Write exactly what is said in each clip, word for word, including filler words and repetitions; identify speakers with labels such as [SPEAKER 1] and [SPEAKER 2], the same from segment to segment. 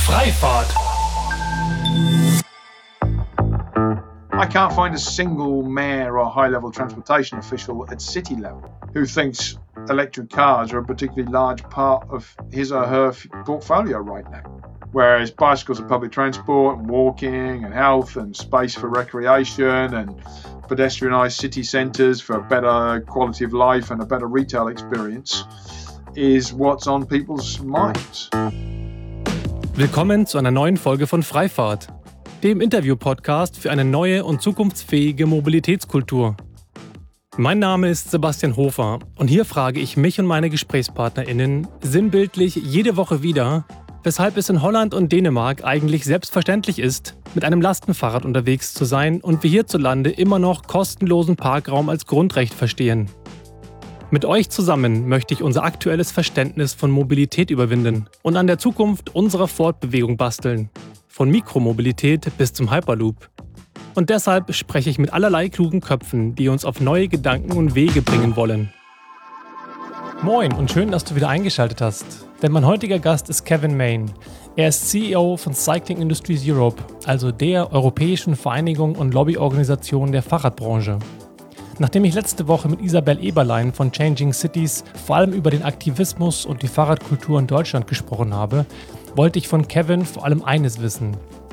[SPEAKER 1] Freifahrt.
[SPEAKER 2] I can't find a single mayor or high-level transportation official at city level who thinks electric cars are a particularly large part of his or her portfolio right now. Whereas bicycles are public transport and walking and health and space for recreation and pedestrianised city centres for a better quality of life and a better retail experience is what's on people's minds.
[SPEAKER 1] Willkommen zu einer neuen Folge von Freifahrt, dem Interview-Podcast für eine neue und zukunftsfähige Mobilitätskultur. Mein Name ist Sebastian Hofer und hier frage ich mich und meine GesprächspartnerInnen sinnbildlich jede Woche wieder, weshalb es in Holland und Dänemark eigentlich selbstverständlich ist, mit einem Lastenfahrrad unterwegs zu sein und wir hierzulande immer noch kostenlosen Parkraum als Grundrecht verstehen. Mit euch zusammen möchte ich unser aktuelles Verständnis von Mobilität überwinden und an der Zukunft unserer Fortbewegung basteln. Von Mikromobilität bis zum Hyperloop. Und deshalb spreche ich mit allerlei klugen Köpfen, die uns auf neue Gedanken und Wege bringen wollen. Moin und schön, dass du wieder eingeschaltet hast. Denn mein heutiger Gast ist Kevin Main. Er ist C E O von Cycling Industries Europe, also der europäischen Vereinigung und Lobbyorganisation der Fahrradbranche. Nachdem ich letzte Woche mit Isabel Eberlein von Changing Cities vor allem über den Aktivismus und die Fahrradkultur in Deutschland gesprochen habe, wollte ich von Kevin vor allem eines wissen.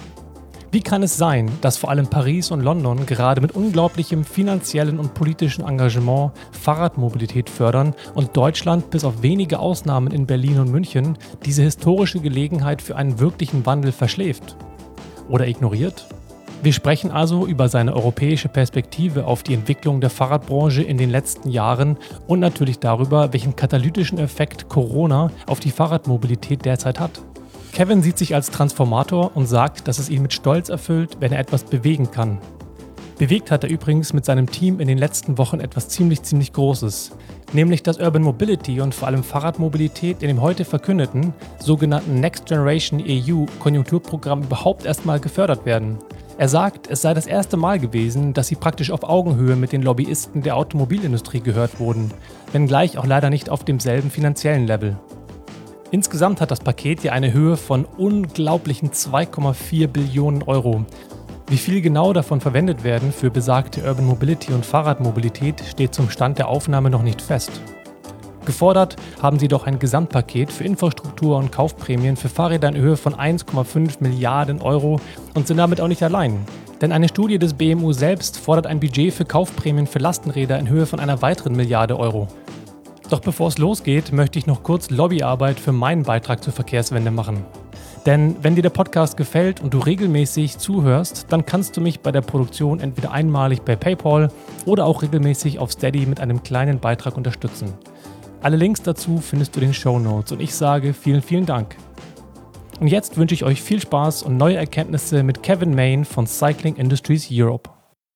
[SPEAKER 1] Wie kann es sein, dass vor allem Paris und London gerade mit unglaublichem finanziellen und politischen Engagement Fahrradmobilität fördern und Deutschland bis auf wenige Ausnahmen in Berlin und München diese historische Gelegenheit für einen wirklichen Wandel verschläft oder ignoriert? Wir sprechen also über seine europäische Perspektive auf die Entwicklung der Fahrradbranche in den letzten Jahren und natürlich darüber, welchen katalytischen Effekt Corona auf die Fahrradmobilität derzeit hat. Kevin sieht sich als Transformator und sagt, dass es ihn mit Stolz erfüllt, wenn er etwas bewegen kann. Bewegt hat er übrigens mit seinem Team in den letzten Wochen etwas ziemlich, ziemlich Großes. Nämlich, dass Urban Mobility und vor allem Fahrradmobilität in dem heute verkündeten sogenannten Next Generation E U-Konjunkturprogramm überhaupt erstmal gefördert werden. Er sagt, es sei das erste Mal gewesen, dass sie praktisch auf Augenhöhe mit den Lobbyisten der Automobilindustrie gehört wurden, wenngleich auch leider nicht auf demselben finanziellen Level. Insgesamt hat das Paket ja eine Höhe von unglaublichen zwei Komma vier Billionen Euro. Wie viel genau davon verwendet werden für besagte Urban Mobility und Fahrradmobilität, steht zum Stand der Aufnahme noch nicht fest. Gefordert haben sie doch ein Gesamtpaket für Infrastruktur und Kaufprämien für Fahrräder in Höhe von eins Komma fünf Milliarden Euro und sind damit auch nicht allein. Denn eine Studie des B M U selbst fordert ein Budget für Kaufprämien für Lastenräder in Höhe von einer weiteren Milliarde Euro. Doch bevor es losgeht, möchte ich noch kurz Lobbyarbeit für meinen Beitrag zur Verkehrswende machen. Denn wenn dir der Podcast gefällt und du regelmäßig zuhörst, dann kannst du mich bei der Produktion entweder einmalig bei PayPal oder auch regelmäßig auf Steady mit einem kleinen Beitrag unterstützen. Alle Links dazu findest du in den Shownotes und ich sage vielen, vielen Dank. Und jetzt wünsche ich euch viel Spaß und neue Erkenntnisse mit Kevin Main von Cycling Industries Europe.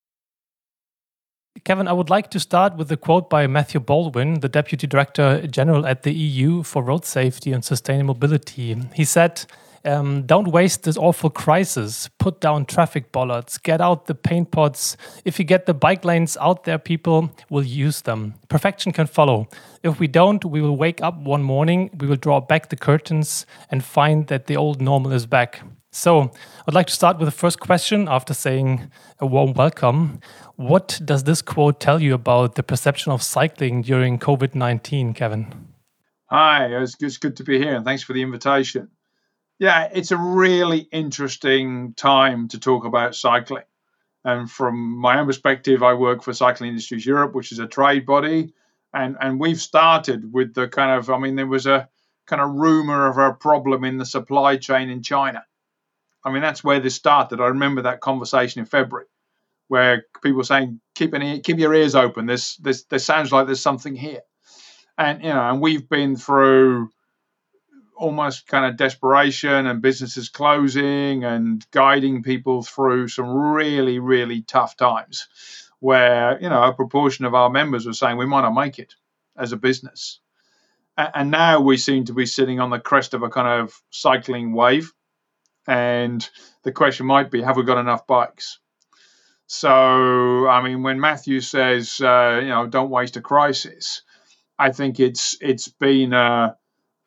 [SPEAKER 1] Kevin, I would like to start with a quote by Matthew Baldwin, the Deputy Director General at the E U for Road Safety and Sustainable Mobility. He said, Um, don't waste this awful crisis. Put down traffic bollards. Get out the paint pots. If you get the bike lanes out there, people will use them. Perfection can follow. If we don't, we will wake up one morning, we will draw back the curtains and find that the old normal is back. So, I'd like to start with the first question after saying a warm welcome. What does this quote tell you about the perception of cycling during covid nineteen, Kevin?
[SPEAKER 2] Hi, it's good, it's good to be here and thanks for the invitation. Yeah, it's a really interesting time to talk about cycling. And from my own perspective, I work for Cycling Industries Europe, which is a trade body. And, and we've started with the kind of, I mean, there was a kind of rumor of a problem in the supply chain in China. I mean, that's where this started. I remember that conversation in February where people were saying, keep, an ear, keep your ears open. This, this, this sounds like there's something here. And, you know, and we've been through almost kind of desperation and businesses closing and guiding people through some really, really tough times where, you know, a proportion of our members were saying we might not make it as a business. And now we seem to be sitting on the crest of a kind of cycling wave. And the question might be, have we got enough bikes? So, I mean, when Matthew says, uh, you know, don't waste a crisis, I think it's it's been a,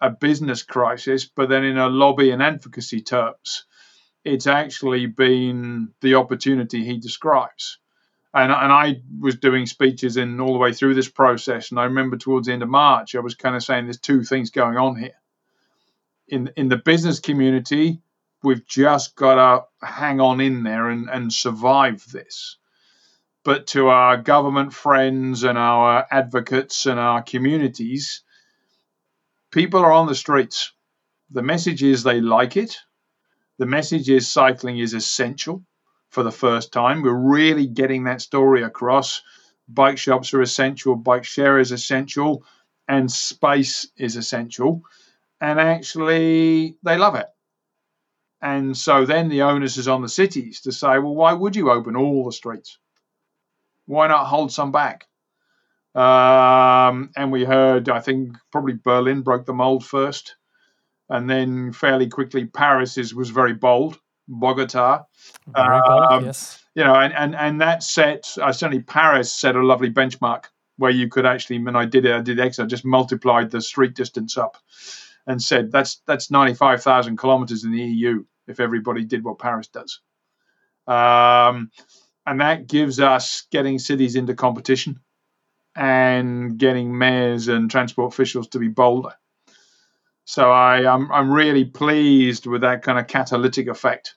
[SPEAKER 2] a business crisis, but then in a lobby and advocacy terms, it's actually been the opportunity he describes. And, and I was doing speeches in all the way through this process. And I remember towards the end of March, I was kind of saying there's two things going on here. In, in the business community, we've just got to hang on in there and, and survive this. But to our government friends and our advocates and our communities, people are on the streets. The message is they like it. The message is cycling is essential for the first time. We're really getting that story across. Bike shops are essential, bike share is essential, and space is essential. And actually, they love it. And so then the onus is on the cities to say, well, why would you open all the streets? Why not hold some back? Um, and we heard, I think, probably Berlin broke the mold first. And then fairly quickly, Paris is, was very bold. Bogota.
[SPEAKER 1] Very bold,
[SPEAKER 2] um,
[SPEAKER 1] yes.
[SPEAKER 2] You know, and, and, and that set, uh, certainly Paris set a lovely benchmark where you could actually, when I did it, I did X, I just multiplied the street distance up and said that's that's ninety-five thousand kilometers in the E U if everybody did what Paris does. Um, and that gives us getting cities into competition and getting mayors and transport officials to be bolder. So I, I'm I'm really pleased with that kind of catalytic effect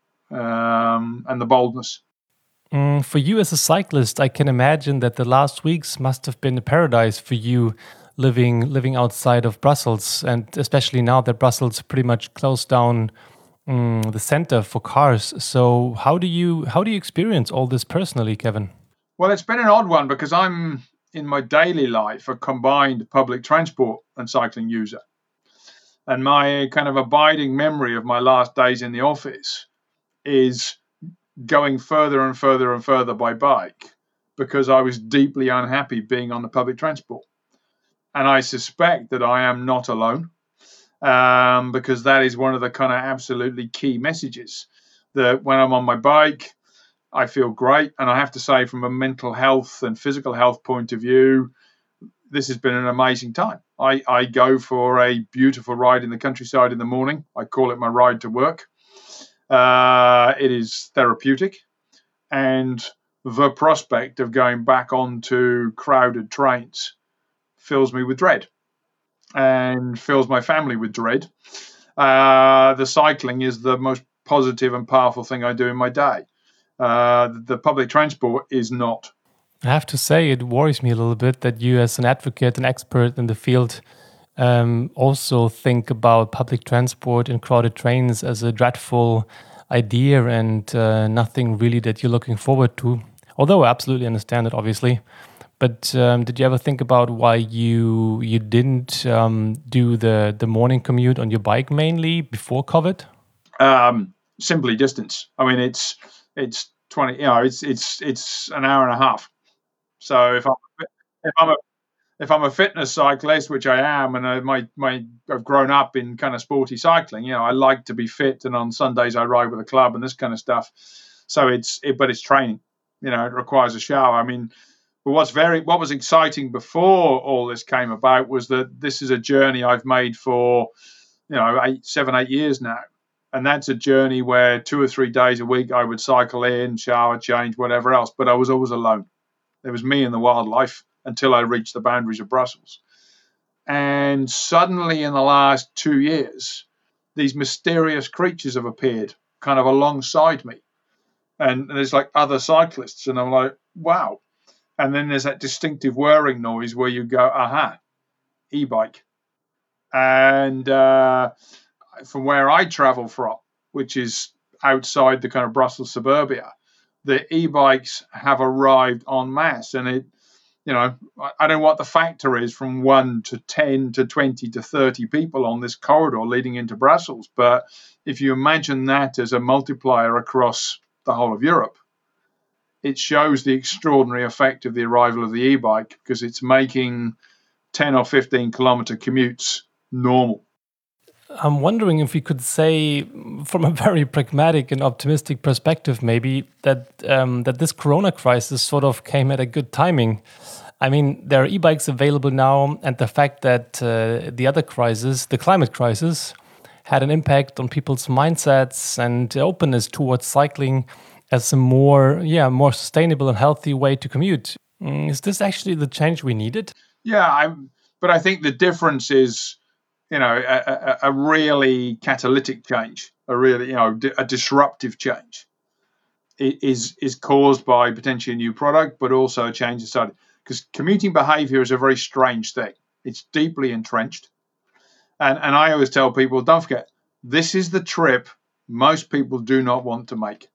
[SPEAKER 2] um, and the boldness.
[SPEAKER 1] Mm, for you as a cyclist, I can imagine that the last weeks must have been a paradise for you, living living outside of Brussels, and especially now that Brussels pretty much closed down um, the center for cars. So how do you how do you experience all this personally, Kevin?
[SPEAKER 2] Well, it's been an odd one because I'm in my daily life a combined public transport and cycling user. And my kind of abiding memory of my last days in the office is going further and further and further by bike because I was deeply unhappy being on the public transport. And I suspect that I am not alone um, because that is one of the kind of absolutely key messages that when I'm on my bike, I feel great. And I have to say, from a mental health and physical health point of view, this has been an amazing time. I, I go for a beautiful ride in the countryside in the morning. I call it my ride to work. Uh, it is therapeutic. And the prospect of going back onto crowded trains fills me with dread and fills my family with dread. Uh, the cycling is the most positive and powerful thing I do in my day. Uh, the public transport is not.
[SPEAKER 1] I have to say, it worries me a little bit that you, as an advocate, an expert in the field, um, also think about public transport and crowded trains as a dreadful idea and uh, nothing really that you're looking forward to. Although I absolutely understand it, obviously. But um, did you ever think about why you you didn't um, do the, the morning commute on your bike mainly before COVID?
[SPEAKER 2] Um, simply distance. I mean, it's it's twenty. You know, it's it's it's an hour and a half. So if I'm if I'm a if I'm a fitness cyclist, which I am, and I my my I've grown up in kind of sporty cycling, you know, I like to be fit, and on Sundays I ride with a club and this kind of stuff. So it's it, but it's training. You know, it requires a shower. I mean, but what's very what was exciting before all this came about was that this is a journey I've made for, you know, eight, seven, eight years now. And that's a journey where two or three days a week I would cycle in, shower, change, whatever else. But I was always alone. It was me and the wildlife until I reached the boundaries of Brussels. And suddenly in the last two years, these mysterious creatures have appeared kind of alongside me. And there's like other cyclists. And I'm like, wow. And then there's that distinctive whirring noise where you go, aha, e-bike. And uh, from where I travel from, which is outside the kind of Brussels suburbia, the e-bikes have arrived en masse. And it, you know, I don't know what the factor is from one to ten to twenty to thirty people on this corridor leading into Brussels. But if you imagine that as a multiplier across the whole of Europe, it shows the extraordinary effect of the arrival of the e-bike because it's making ten or fifteen kilometer commutes normal.
[SPEAKER 1] I'm wondering if we could say, from a very pragmatic and optimistic perspective, maybe that um, that this Corona crisis sort of came at a good timing. I mean, there are e-bikes available now, and the fact that uh, the other crisis, the climate crisis, had an impact on people's mindsets and openness towards cycling as a more, yeah, more sustainable and healthy way to commute. Mm, Is this actually the change we needed?
[SPEAKER 2] Yeah, I, but I think the difference is, you know, a, a, a really catalytic change, a really, you know, di- a disruptive change i- is is caused by potentially a new product, but also a change in society. Because commuting behavior is a very strange thing. It's deeply entrenched. And, and I always tell people, don't forget, this is the trip most people do not want to make.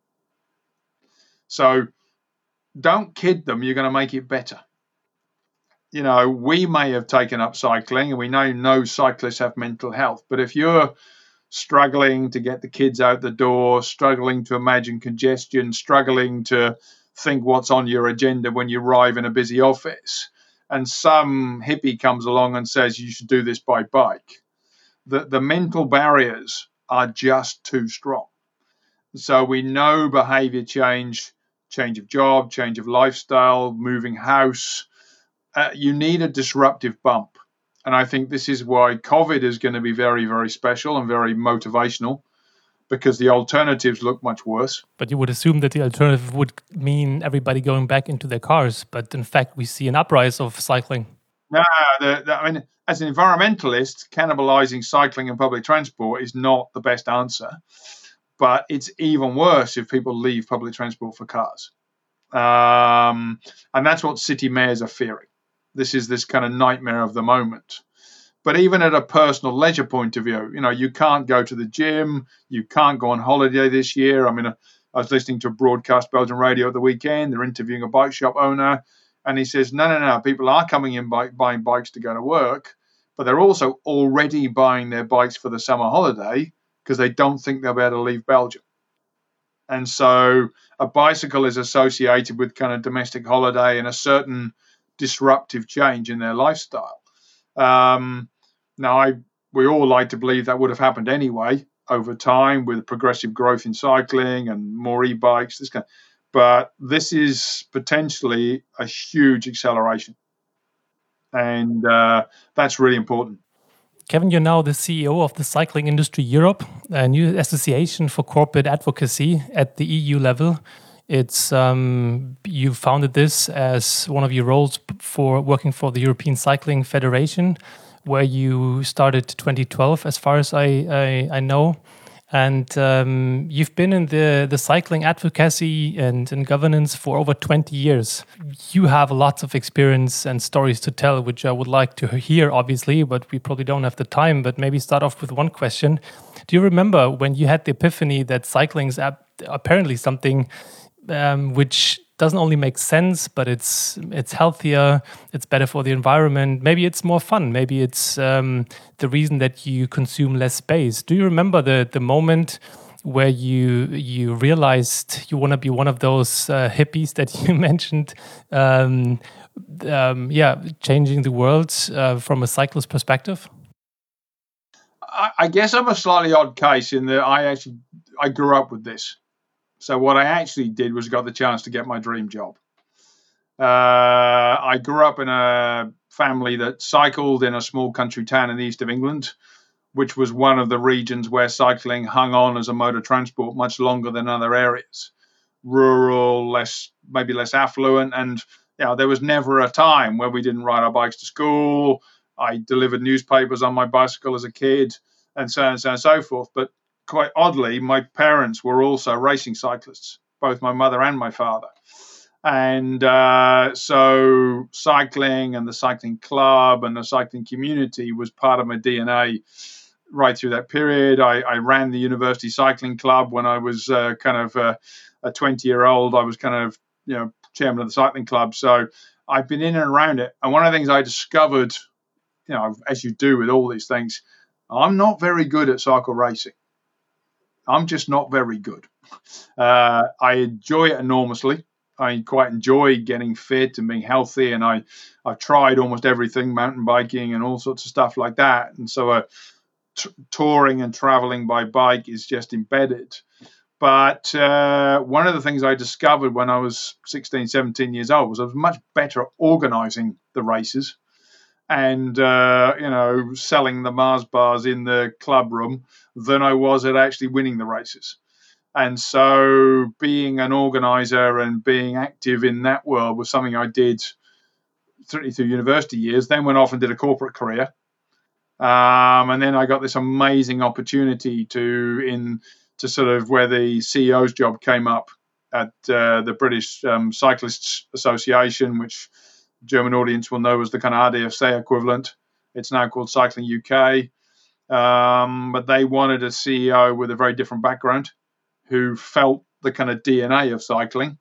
[SPEAKER 2] So don't kid them, you're going to make it better. You know, we may have taken up cycling, and we know no cyclists have mental health. But if you're struggling to get the kids out the door, struggling to imagine congestion, struggling to think what's on your agenda when you arrive in a busy office, and some hippie comes along and says you should do this by bike, the, the mental barriers are just too strong. So we know behavior change, change of job, change of lifestyle, moving house, uh, you need a disruptive bump. And I think this is why COVID is going to be very, very special and very motivational, because the alternatives look much worse.
[SPEAKER 1] But you would assume that the alternative would mean everybody going back into their cars. But in fact, we see an uprise of cycling.
[SPEAKER 2] No, the, the, I mean, as an environmentalist, cannibalizing cycling and public transport is not the best answer. But it's even worse if people leave public transport for cars. Um, and that's what city mayors are fearing. This is this kind of nightmare of the moment. But even at a personal leisure point of view, you know, you can't go to the gym, you can't go on holiday this year. I mean, I was listening to a broadcast Belgian radio at the weekend. They're interviewing a bike shop owner, and he says, no, no, no, people are coming in by, buying bikes to go to work, but they're also already buying their bikes for the summer holiday because they don't think they'll be able to leave Belgium. And so a bicycle is associated with kind of domestic holiday and a certain disruptive change in their lifestyle. Um, now, I we all like to believe that would have happened anyway over time with progressive growth in cycling and more e-bikes. This kind of, but this is potentially a huge acceleration, and uh, that's really important.
[SPEAKER 1] Kevin, you're now the C E O of the Cycling Industry Europe, a new association for corporate advocacy at the E U level. It's um, you founded this as one of your roles for working for the European Cycling Federation, where you started twenty twelve, as far as I I, I know. And um, you've been in the, the cycling advocacy and, and governance for over twenty years. You have lots of experience and stories to tell, which I would like to hear, obviously, but we probably don't have the time. But maybe start off with one question. Do you remember when you had the epiphany that cycling is ap- apparently something um, which doesn't only make sense, but it's it's healthier, it's better for the environment, maybe it's more fun, maybe it's um, the reason that you consume less space? Do you remember the the moment where you you realized you want to be one of those uh, hippies that you mentioned, um, um, yeah, changing the world uh, from a cyclist perspective?
[SPEAKER 2] I, I guess I'm a slightly odd case in that I actually I grew up with this. So what I actually did was got the chance to get my dream job. Uh, I grew up in a family that cycled in a small country town in the east of England, which was one of the regions where cycling hung on as a mode of transport much longer than other areas. Rural, less maybe less affluent, and you know, there was never a time where we didn't ride our bikes to school. I delivered newspapers on my bicycle as a kid, and so on and so on and so forth. But quite oddly, my parents were also racing cyclists, both my mother and my father. And uh, so cycling and the cycling club and the cycling community was part of my D N A right through that period. I, I ran the university cycling club when I was uh, kind of uh, a twenty-year-old. I was kind of, you know, chairman of the cycling club. So I've been in and around it. And one of the things I discovered, you know, as you do with all these things, I'm not very good at cycle racing. I'm just not very good. Uh, I enjoy it enormously. I quite enjoy getting fit and being healthy. And I, I've tried almost everything, mountain biking and all sorts of stuff like that. And so uh, t- touring and traveling by bike is just embedded. But uh, one of the things I discovered when I was sixteen, seventeen years old was I was much better at organizing the races and, uh, you know, selling the Mars bars in the club room than I was at actually winning the races. And so being an organizer and being active in that world was something I did certainly through university years, then went off and did a corporate career. Um, and then I got this amazing opportunity to in to sort of where the C E O's job came up at uh, the British um, Cyclists Association, which German audience will know as the kind of R D F C equivalent. It's now called Cycling U K. Um, but they wanted a C E O with a very different background who felt the kind of D N A of cycling,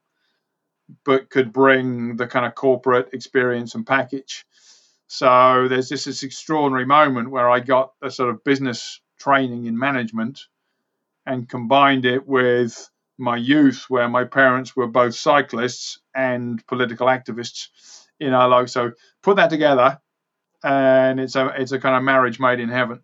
[SPEAKER 2] but could bring the kind of corporate experience and package. So there's just this extraordinary moment where I got a sort of business training in management and combined it with my youth, where my parents were both cyclists and political activists in our life. So put that together, and it's a it's a kind of marriage made in heaven.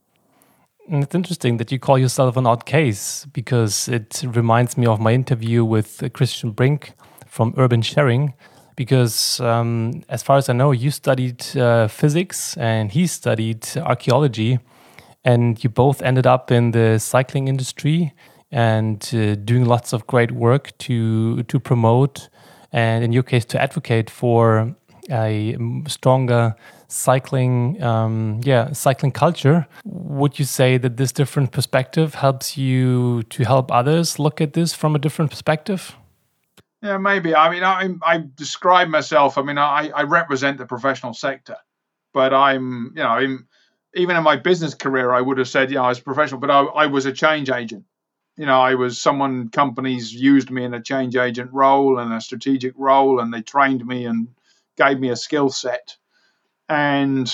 [SPEAKER 1] And it's interesting that you call yourself an odd case, because it reminds me of my interview with Christian Brink from Urban Sharing, because um, as far as I know, you studied uh, physics and he studied archaeology, and you both ended up in the cycling industry and uh, doing lots of great work to to promote and, in your case, to advocate for a stronger cycling, um, yeah, cycling culture. Would you say that this different perspective helps you to help others look at this from a different perspective?
[SPEAKER 2] Yeah, maybe. I mean, I, I describe myself. I mean, I, I represent the professional sector, but I'm, you know, I'm, even in my business career, I would have said, yeah, I was professional, but I, I was a change agent. You know, I was someone, companies used me in a change agent role and a strategic role, and they trained me and gave me a skill set. And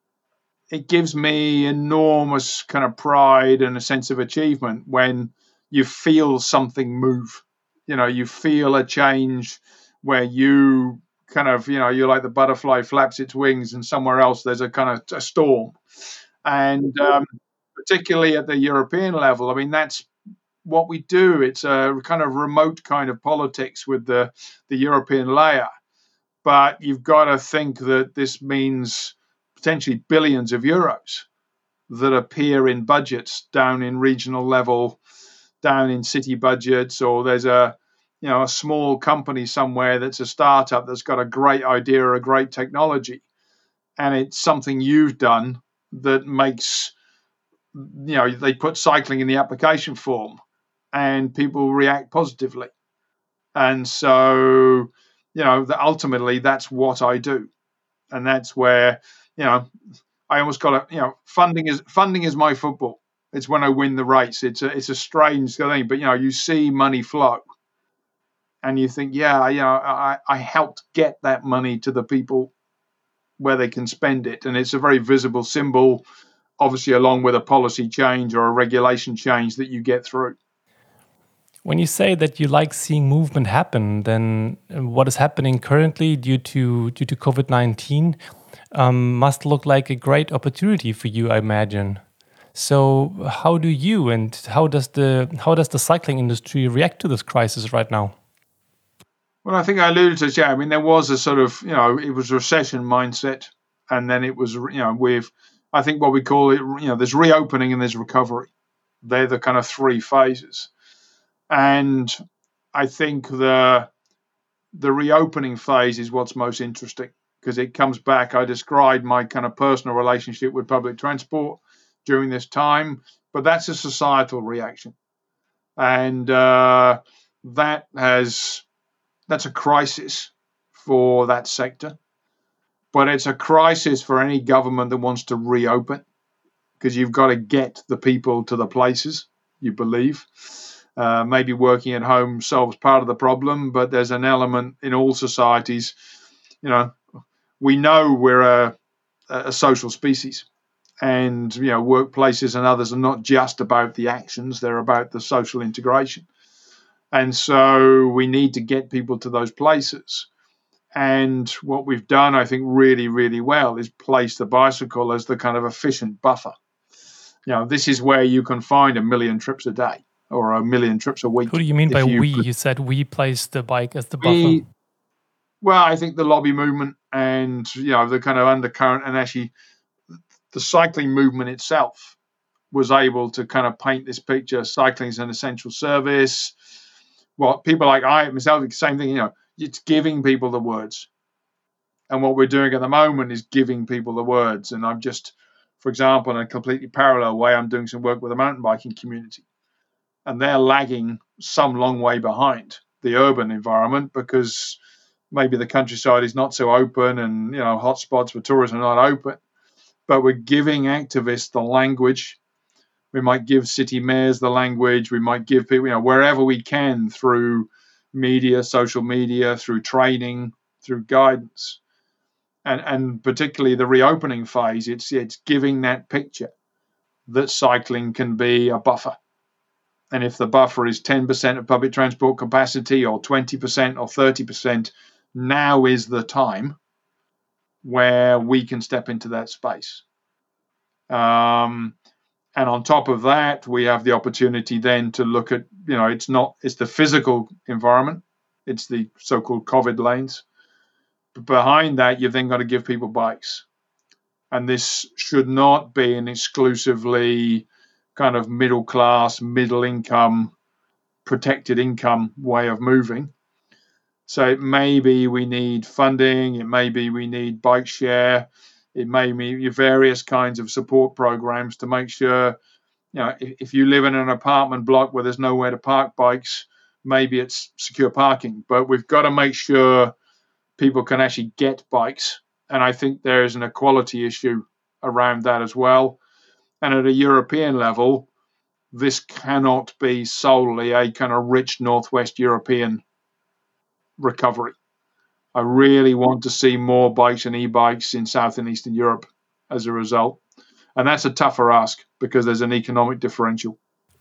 [SPEAKER 2] it gives me enormous kind of pride and a sense of achievement when you feel something move. You know, you feel a change where you kind of, you know, you're like the butterfly flaps its wings and somewhere else there's a kind of a storm. And um, particularly at the European level, I mean, that's what we do. It's a kind of remote kind of politics with the, the European layer. But you've got to think that this means potentially billions of euros that appear in budgets down in regional level, down in city budgets, or there's a, you know, a small company somewhere that's a startup that's got a great idea or a great technology, and it's something you've done that makes, you know, they put cycling in the application form and people react positively. And so, you know, ultimately that's what I do. And that's where, you know, I almost got to, you know, funding is funding is my football. It's when I win the race. It's a, it's a strange thing, but, you know, you see money flow and you think, yeah, you know, I, I helped get that money to the people where they can spend it. And it's a very visible symbol, obviously, along with a policy change or a regulation change that you get through.
[SPEAKER 1] When you say that you like seeing movement happen, then what is happening currently due to due to COVID nineteen um, must look like a great opportunity for you, I imagine. So, how do you and how does the how does the cycling industry react to this crisis right now?
[SPEAKER 2] Well, I think I alluded to it. Yeah, I mean, there was a sort of, you know, it was a recession mindset, and then it was, you know, with, I think what we call it, you know, there's reopening and there's recovery. They're the kind of three phases. And I think the the reopening phase is what's most interesting, because it comes back. I described my kind of personal relationship with public transport during this time, but that's a societal reaction. And uh, that has that's a crisis for that sector. But it's a crisis for any government that wants to reopen, because you've got to get the people to the places you believe. Uh, maybe working at home solves part of the problem, but there's an element in all societies. You know, we know we're a, a social species, and, you know, workplaces and others are not just about the actions, they're about the social integration. And so we need to get people to those places. And what we've done, I think, really, really well is place the bicycle as the kind of efficient buffer. You know, this is where you can find a million trips a day. or a million trips a week.
[SPEAKER 1] Who do you mean by
[SPEAKER 2] you
[SPEAKER 1] we?
[SPEAKER 2] put,
[SPEAKER 1] you said we place the bike as the
[SPEAKER 2] we,
[SPEAKER 1] buffer.
[SPEAKER 2] Well, I think the lobby movement and, you know, the kind of undercurrent, and actually the cycling movement itself was able to kind of paint this picture. Cycling is an essential service. Well, people like I myself, the same thing, you know, it's giving people the words. And what we're doing at the moment is giving people the words. And I'm just, for example, in a completely parallel way, I'm doing some work with the mountain biking community. And they're lagging some long way behind the urban environment because maybe the countryside is not so open and, you know, hotspots for tourism are not open. But we're giving activists the language. We might give city mayors the language. We might give people, you know, wherever we can through media, social media, through training, through guidance. And, and particularly the reopening phase, it's it's giving that picture that cycling can be a buffer. And if the buffer is ten percent of public transport capacity or twenty percent or thirty percent, now is the time where we can step into that space. Um, and on top of that, we have the opportunity then to look at, you know, it's not, it's the physical environment. It's the so-called COVID lanes. But behind that, you've then got to give people bikes. And this should not be an exclusively kind of middle class, middle income, protected income way of moving. So it may be we need funding, it may be we need bike share, it may be various kinds of support programs to make sure, you know, if, if you live in an apartment block where there's nowhere to park bikes, maybe it's secure parking. But we've got to make sure people can actually get bikes. And I think there is an equality issue around that as well. And at a European level, this cannot be solely a kind of rich Northwest European recovery. I really want to see more bikes and e-bikes in South and Eastern Europe as a result. And that's a tougher ask because there's an economic differential.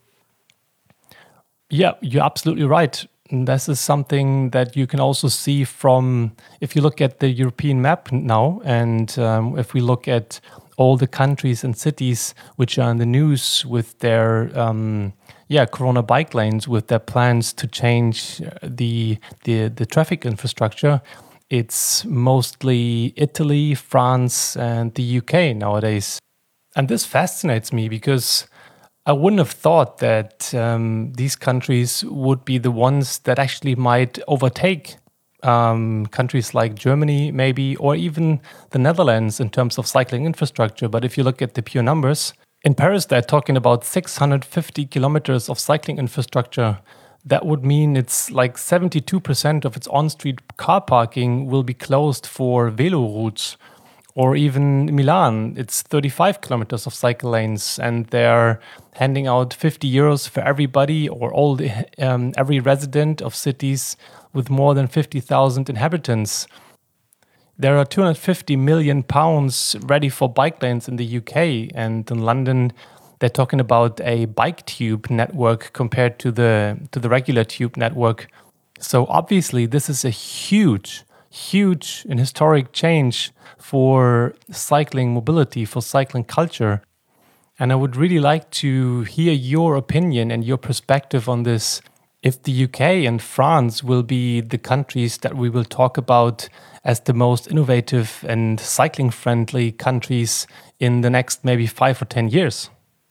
[SPEAKER 1] Yeah, you're absolutely right. This is something that you can also see from, if you look at the European map now, and um, if we look at all the countries and cities which are in the news with their um, yeah Corona bike lanes, with their plans to change the the the traffic infrastructure, it's mostly Italy, France, and the U K nowadays. And this fascinates me because I wouldn't have thought that um, these countries would be the ones that actually might overtake um, countries like Germany, maybe, or even the Netherlands in terms of cycling infrastructure. But if you look at the pure numbers, in Paris, they're talking about six hundred fifty kilometers of cycling infrastructure. That would mean it's like seventy-two percent of its on-street car parking will be closed for velo routes. Or even Milan, it's thirty-five kilometers of cycle lanes, and they're handing out fifty euros for everybody or all the, um, every resident of cities with more than fifty thousand inhabitants. There are two hundred fifty million pounds ready for bike lanes in the U K, and in London, they're talking about a bike tube network compared to the to the regular tube network. So obviously, this is a huge, huge and historic change for cycling mobility, for cycling culture. And I would really like to hear your opinion and your perspective on this. If the U K and France will be the countries that we will talk about as the most innovative and cycling-friendly countries in the next maybe five or ten years.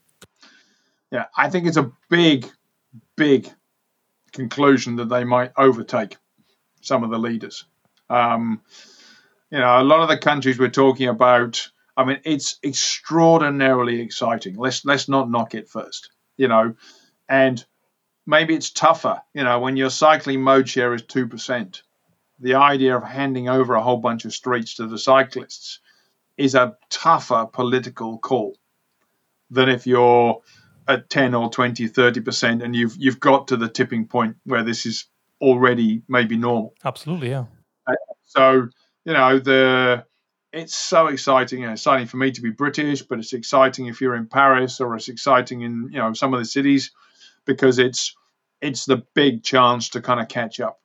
[SPEAKER 2] Yeah, I think it's a big, big conclusion that they might overtake some of the leaders. Um, you know, a lot of the countries we're talking about, I mean, it's extraordinarily exciting. Let's let's not knock it first, you know, and maybe it's tougher, you know, when your cycling mode share is two percent. The idea of handing over a whole bunch of streets to the cyclists is a tougher political call than if you're at ten or twenty, thirty percent and you've you've got to the tipping point where this is already maybe normal.
[SPEAKER 1] Absolutely, yeah.
[SPEAKER 2] So, you know, the it's so exciting. You know, exciting for me to be British, but it's exciting if you're in Paris, or it's exciting in, you know, some of the cities, because it's it's the big chance to kind of catch up.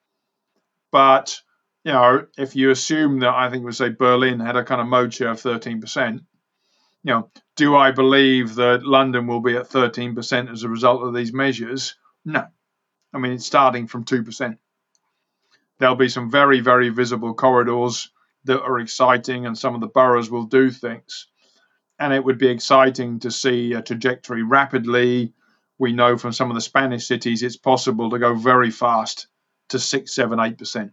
[SPEAKER 2] But, you know, if you assume that, I think it was, say, Berlin had a kind of mode share of thirteen percent, you know, do I believe that London will be at thirteen percent as a result of these measures? No. I mean, it's starting from two percent. There'll be some very, very visible corridors that are exciting, and some of the boroughs will do things. And it would be exciting to see a trajectory rapidly. We know from some of the Spanish cities it's possible to go very fast to six, seven, eight percent.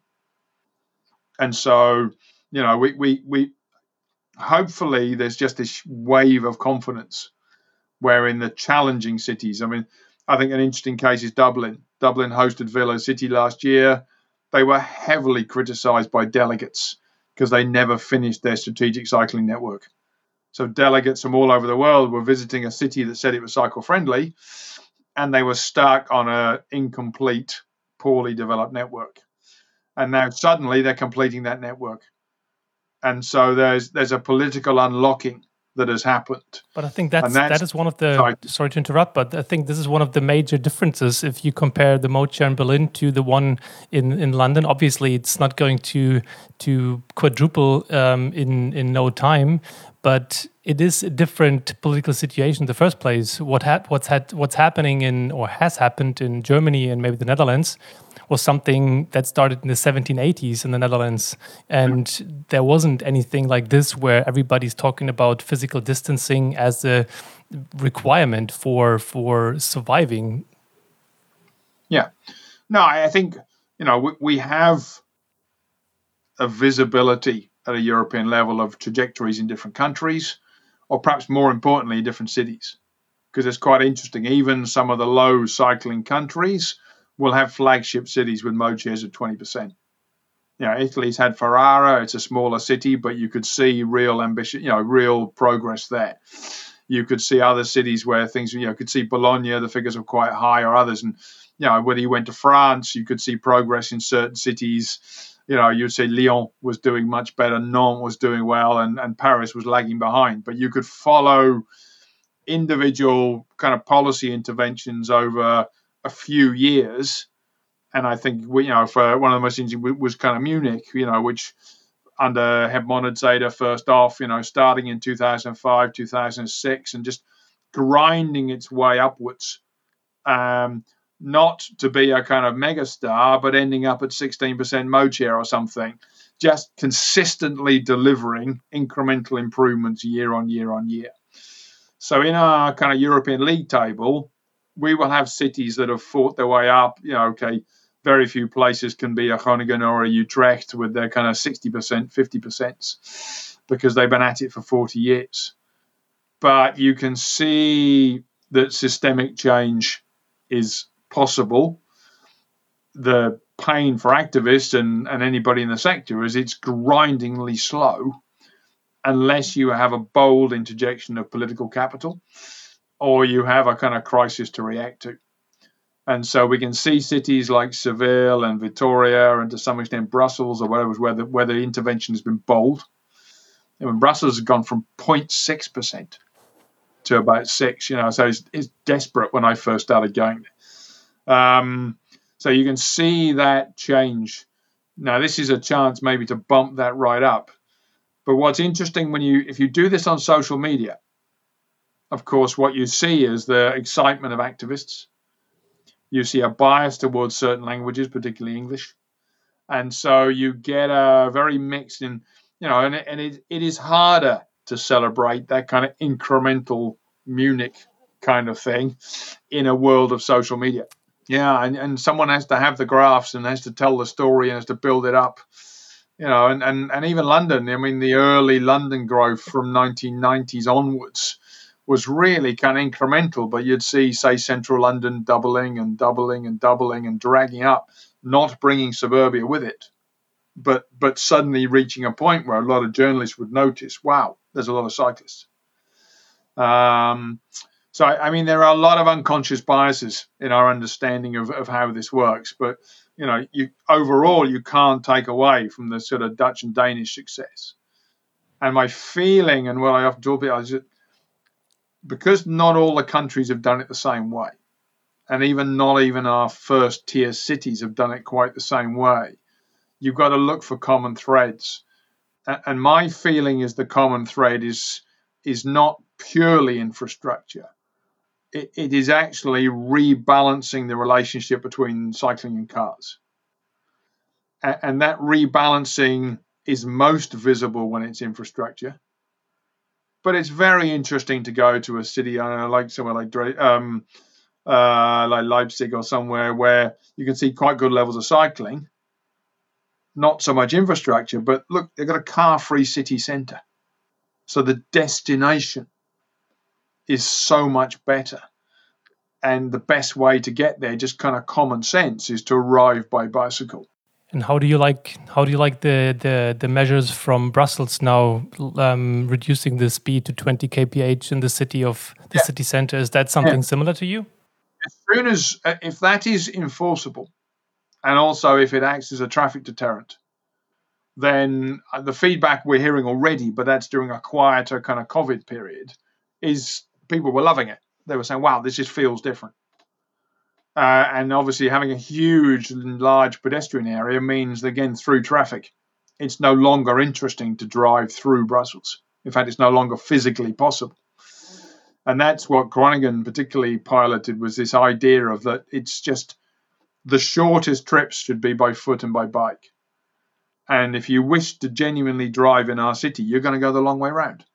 [SPEAKER 2] And so, you know, we we we hopefully there's just this wave of confidence where in the challenging cities, I mean, I think an interesting case is Dublin. Dublin hosted Velo City last year. They were heavily criticised by delegates because they never finished their strategic cycling network. So delegates from all over the world were visiting a city that said it was cycle friendly, and they were stuck on an incomplete, poorly developed network. And now suddenly they're completing that network. And so there's there's a political unlocking that has happened.
[SPEAKER 1] But I think that's, that's that is one of the, sorry. sorry to interrupt, but I think this is one of the major differences if you compare the mode share in Berlin to the one in, in London. Obviously, it's not going to to quadruple um, in, in no time, but it is a different political situation in the first place. What ha- what's had what's happening in or has happened in Germany and maybe the Netherlands was something that started in the seventeen eighties in the Netherlands, and there wasn't anything like this where everybody's talking about physical distancing as a requirement for for surviving.
[SPEAKER 2] Yeah, no, I think you know we, we have a visibility at a European level of trajectories in different countries, or perhaps more importantly, different cities, because it's quite interesting. Even some of the low cycling countries will have flagship cities with mode shares of twenty percent. You know, Italy's had Ferrara. It's a smaller city, but you could see real ambition, you know, real progress there. You could see other cities where things, you know, could see Bologna, the figures are quite high, or others. And, you know, whether you went to France, you could see progress in certain cities. You know, you'd say Lyon was doing much better, Nantes was doing well, and, and Paris was lagging behind. But you could follow individual kind of policy interventions over a few years, and I think we, you know, for one of the most interesting was kind of Munich, you know, which under Herr Monadzeder first off, you know, starting in two thousand five, two thousand six, and just grinding its way upwards, um, not to be a kind of mega star, but ending up at sixteen percent mode share or something, just consistently delivering incremental improvements year on year on year. So in our kind of European league table, we will have cities that have fought their way up. You know, okay, very few places can be a Groningen or a Utrecht with their kind of sixty percent, fifty percent, because they've been at it for forty years. But you can see that systemic change is possible. The pain for activists and, and anybody in the sector is it's grindingly slow unless you have a bold interjection of political capital, or you have a kind of crisis to react to. And so we can see cities like Seville and Vitoria, and to some extent Brussels or whatever, where the, where the intervention has been bold. I mean, Brussels has gone from zero point six percent to about six, you know, so it's, it's desperate when I first started going there. Um, so you can see that change. Now, this is a chance maybe to bump that right up. But what's interesting when you, if you do this on social media, of course, what you see is the excitement of activists. You see a bias towards certain languages, particularly English. And so you get a very mixed in, you know, and, and it, it is harder to celebrate that kind of incremental Munich kind of thing in a world of social media. Yeah, and, and someone has to have the graphs and has to tell the story and has to build it up. You know, and, and, and even London, I mean, the early London growth from nineteen nineties onwards was really kind of incremental, but you'd see, say, central London doubling and doubling and doubling and dragging up, not bringing suburbia with it, but but suddenly reaching a point where a lot of journalists would notice, wow, there's a lot of cyclists. Um, so, I, I mean, there are a lot of unconscious biases in our understanding of, of how this works, but you know, you overall, you can't take away from the sort of Dutch and Danish success. And my feeling, and what I often talk about, is that because not all the countries have done it the same way, and even not even our first tier cities have done it quite the same way, you've got to look for common threads. And my feeling is the common thread is is not purely infrastructure. It, it is actually rebalancing the relationship between cycling and cars. A- and that rebalancing is most visible when it's infrastructure. But it's very interesting to go to a city, I don't know, like somewhere like um, uh, like Leipzig or somewhere where you can see quite good levels of cycling, not so much infrastructure, but look, they've got a car-free city centre. So the destination is so much better. And the best way to get there, just kind of common sense, is to arrive by bicycle.
[SPEAKER 1] And how do you like how do you like the the, the measures from Brussels now, um, reducing the speed to twenty kilometers per hour in the city of the yeah. city center? Is that something yeah. similar to you?
[SPEAKER 2] As soon as uh, if that is enforceable, and also if it acts as a traffic deterrent, then the feedback we're hearing already, but that's during a quieter kind of COVID period, is people were loving it. They were saying, "Wow, this just feels different." Uh, and obviously having a huge and large pedestrian area means that, again, through traffic, it's no longer interesting to drive through Brussels. In fact, it's no longer physically possible. And that's what Groningen particularly piloted, was this idea of that it's just the shortest trips should be by foot and by bike. And if you wish to genuinely drive in our city, you're going to go the long way round.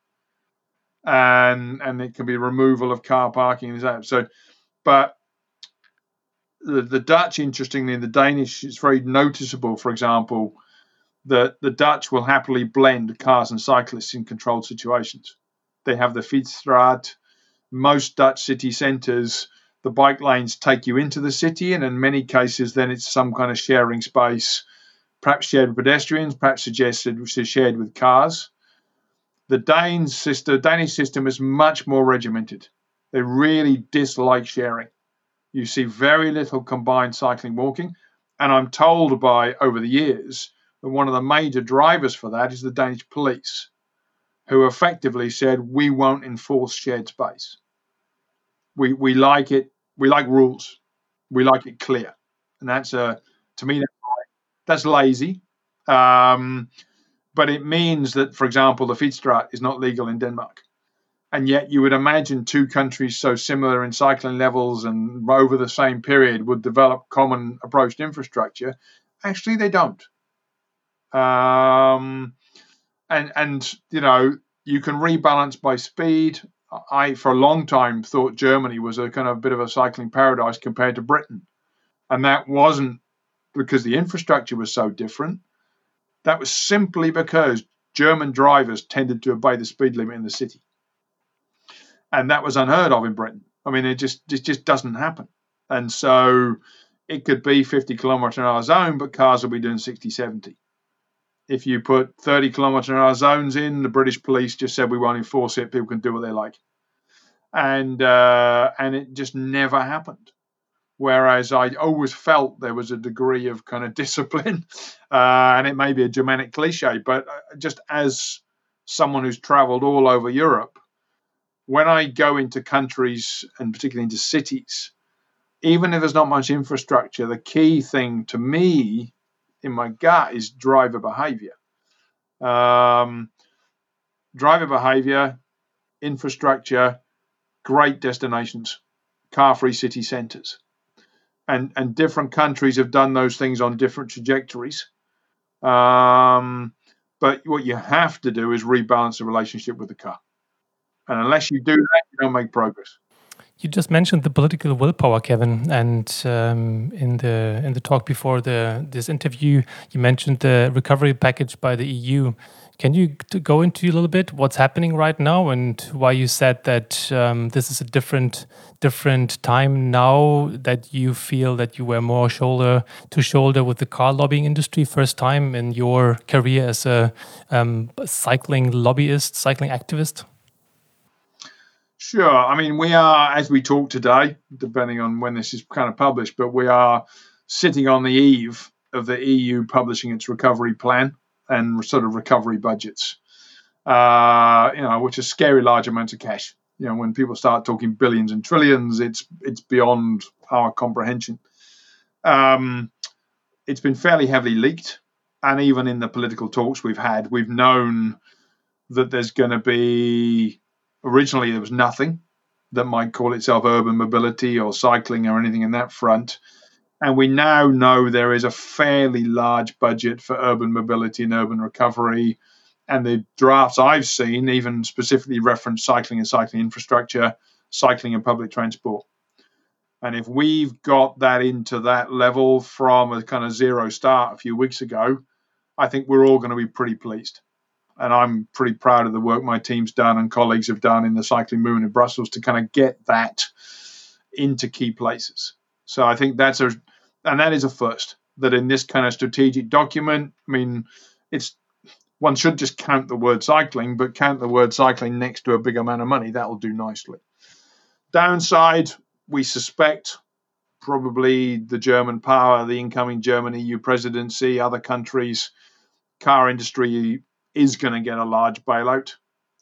[SPEAKER 2] And and it can be removal of car parking. So, but The, the Dutch, interestingly, and the Danish, it's very noticeable, for example, that the Dutch will happily blend cars and cyclists in controlled situations. They have the Fietsstraat. Most Dutch city centres, the bike lanes take you into the city, and in many cases, then it's some kind of sharing space, perhaps shared with pedestrians, perhaps suggested which is shared with cars. The Danes system, Danish system is much more regimented. They really dislike sharing. You see very little combined cycling walking. And I'm told by over the years that one of the major drivers for that is the Danish police, who effectively said, we won't enforce shared space. We we like it. We like rules. We like it clear. And that's, a, to me, that's lazy. Um, but it means that, for example, the Fietsstraat is not legal in Denmark. And yet you would imagine two countries so similar in cycling levels and over the same period would develop common approach to infrastructure. Actually, they don't. Um, and, and, you know, you can rebalance by speed. I, for a long time, thought Germany was a kind of bit of a cycling paradise compared to Britain. And that wasn't because the infrastructure was so different. That was simply because German drivers tended to obey the speed limit in the city. And that was unheard of in Britain. I mean, it just it just doesn't happen. And so it could be fifty kilometre an hour zone, but cars will be doing sixty, seventy. If you put thirty kilometre an hour zones in, the British police just said we won't enforce it. People can do what they like. And uh, and it just never happened. Whereas I always felt there was a degree of kind of discipline. Uh, and it may be a Germanic cliche, but just as someone who's travelled all over Europe, when I go into countries and particularly into cities, even if there's not much infrastructure, the key thing to me in my gut is driver behavior. Um, driver behavior, infrastructure, great destinations, car-free city centres. And, and different countries have done those things on different trajectories. Um, but what you have to do is rebalance the relationship with the car. And unless you do that, you don't make progress.
[SPEAKER 1] You just mentioned the political willpower, Kevin, and um, in the in the talk before the this interview, you mentioned the recovery package by the E U. Can you go into a little bit what's happening right now and why you said that um, this is a different different time now, that you feel that you were more shoulder to shoulder with the car lobbying industry, first time in your career as a um, cycling lobbyist, cycling activist?
[SPEAKER 2] Sure. I mean, we are, as we talk today, depending on when this is kind of published, but we are sitting on the eve of the E U publishing its recovery plan and sort of recovery budgets, uh, you know, which are scary large amounts of cash. You know, when people start talking billions and trillions, it's it's beyond our comprehension. Um, it's been fairly heavily leaked, and even in the political talks we've had, we've known that there's going to be originally there was nothing that might call itself urban mobility or cycling or anything in that front. And we now know there is a fairly large budget for urban mobility and urban recovery. And the drafts I've seen even specifically reference cycling and cycling infrastructure, cycling and public transport. And if we've got that into that level from a kind of zero start a few weeks ago, I think we're all going to be pretty pleased. And I'm pretty proud of the work my team's done and colleagues have done in the cycling movement in Brussels to kind of get that into key places. So I think that's a, and that is a first, that in this kind of strategic document, I mean, it's, one should just count the word cycling, but count the word cycling next to a big amount of money. That will do nicely. Downside, we suspect probably the German power, the incoming German E U presidency, other countries, car industry is going to get a large bailout.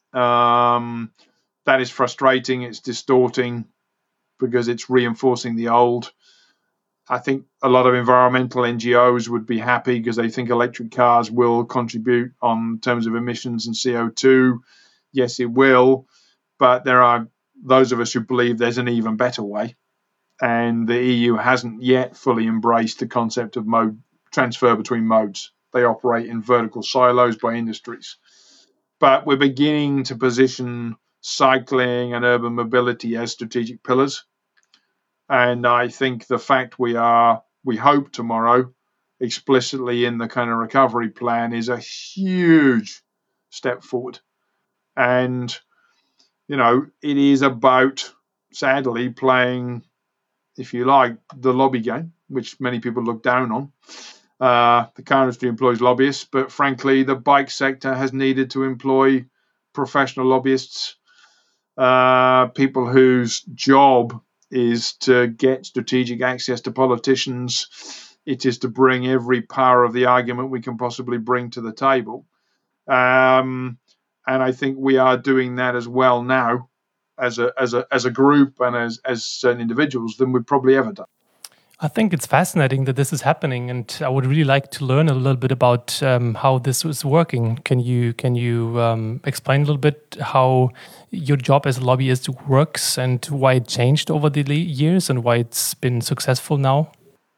[SPEAKER 2] Um, that is frustrating. It's distorting because it's reinforcing the old. I think a lot of environmental N G Os would be happy because they think electric cars will contribute on terms of emissions and C O two. Yes, it will. But there are those of us who believe there's an even better way. And the E U hasn't yet fully embraced the concept of mode transfer between modes. They operate in vertical silos by industries. But we're beginning to position cycling and urban mobility as strategic pillars. And I think the fact we are, we hope tomorrow, explicitly in the kind of recovery plan is a huge step forward. And, you know, it is about, sadly, playing, if you like, the lobby game, which many people look down on. Uh, the car industry employs lobbyists, but frankly, the bike sector has needed to employ professional lobbyists, uh, people whose job is to get strategic access to politicians. It is to bring every power of the argument we can possibly bring to the table. Um, and I think we are doing that as well now as a as a as a group and as, as certain individuals than we've probably ever done.
[SPEAKER 1] I think it's fascinating that this is happening, and I would really like to learn a little bit about um, how this is working. Can you can you um, explain a little bit how your job as a lobbyist works and why it changed over the years and why it's been successful now?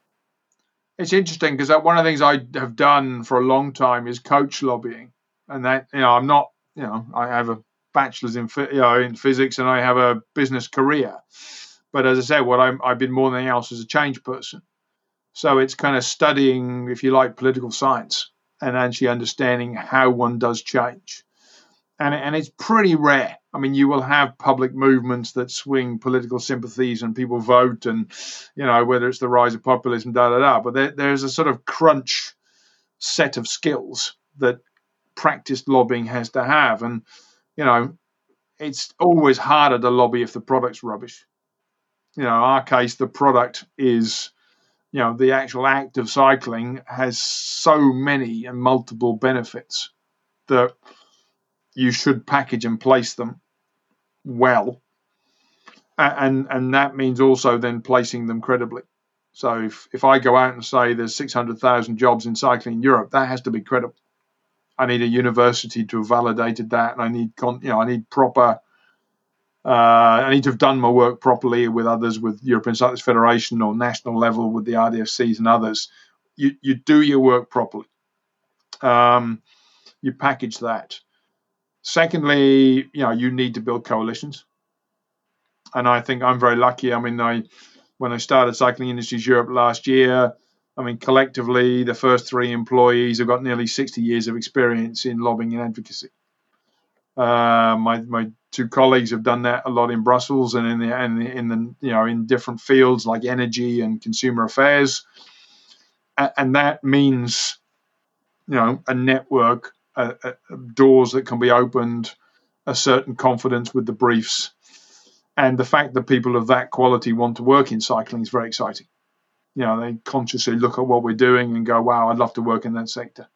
[SPEAKER 2] It's interesting because one of the things I have done for a long time is coach lobbying, and that, you know, I'm not, you know, I have a bachelor's in you know in physics and I have a business career. But as I said, what I'm, I've been more than anything else as a change person. So it's kind of studying, if you like, political science and actually understanding how one does change. And, and it's pretty rare. I mean, you will have public movements that swing political sympathies and people vote and, you know, whether it's the rise of populism, da, da, da. But there, there's a sort of crunch set of skills that practiced lobbying has to have. And, you know, it's always harder to lobby if the product's rubbish. You know, in our case, the product is, you know, the actual act of cycling has so many and multiple benefits that you should package and place them well. And, and that means also then placing them credibly. So if, if I go out and say there's six hundred thousand jobs in cycling in Europe, that has to be credible. I need a university to have validated that. And I need, you know, I need proper... Uh, I need to have done my work properly with others, with European Cyclists Federation or national level with the R D F Cs and others. You you do your work properly. Um, you package that. Secondly, you know, you need to build coalitions. And I think I'm very lucky. I mean, I when I started Cycling Industries Europe last year, I mean, collectively, the first three employees have got nearly sixty years of experience in lobbying and advocacy. Uh, my my two colleagues have done that a lot in Brussels and in the and in the you know in different fields like energy and consumer affairs, and, and that means you know a network, uh, uh, doors that can be opened, a certain confidence with the briefs, and the fact that people of that quality want to work in cycling is very exciting. You know, they consciously look at what we're doing and go, "Wow, I'd love to work in that sector."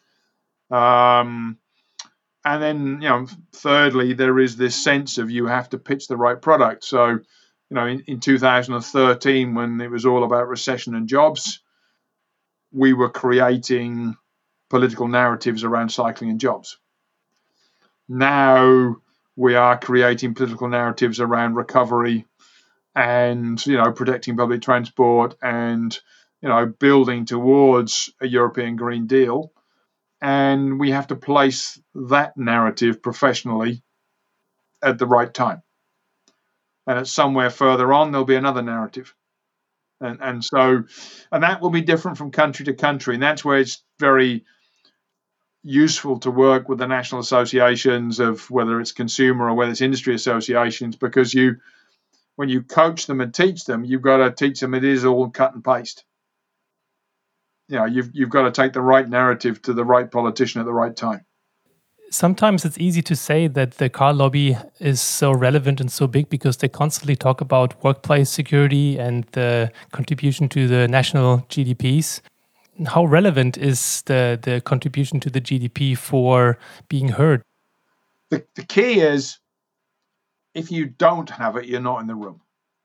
[SPEAKER 2] Um. And then, you know, thirdly, there is this sense of you have to pitch the right product. So, you know, in, in two thousand thirteen, when it was all about recession and jobs, we were creating political narratives around cycling and jobs. Now We are creating political narratives around recovery and, you know, protecting public transport and, you know, building towards a European Green Deal. And we have to place that narrative professionally at the right time. And at somewhere further on, there'll be another narrative. And and so, and that will be different from country to country. And that's where it's very useful to work with the national associations of whether it's consumer or whether it's industry associations, because you, when you coach them and teach them, you've got to teach them it is all cut and paste. You know, you've you've got to take the right narrative to the right politician at the right time.
[SPEAKER 1] Sometimes it's easy to say that the car lobby is so relevant and so big because they constantly talk about workplace security and the contribution to the national G D Ps. How relevant is the, the contribution to the G D P for being heard?
[SPEAKER 2] The, the key is, if you don't have it, you're not in the room.